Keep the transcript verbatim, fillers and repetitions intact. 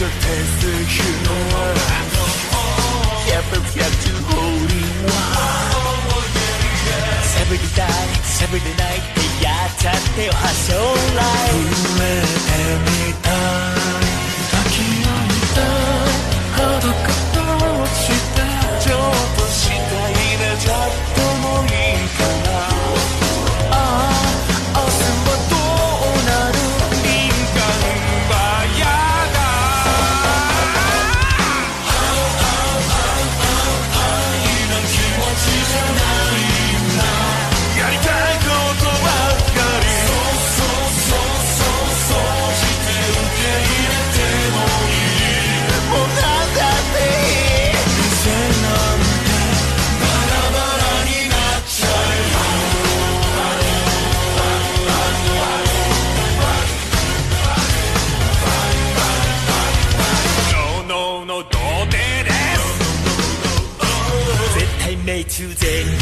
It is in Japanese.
you know Never have to hold you Every day, every night やっちゃってよ発症ライ夢みたい抱き合いたい裸としてちょっとしたいねちょっともいいかなああ明日はどうなる敏感はやだ愛なん気持ちじゃないんだやりたいことばっかりそうそうそうそうそうして受け入れてもいいもうなんだっていい店なんてバラバラになっちゃうよ No no no 童貞です絶対命中全員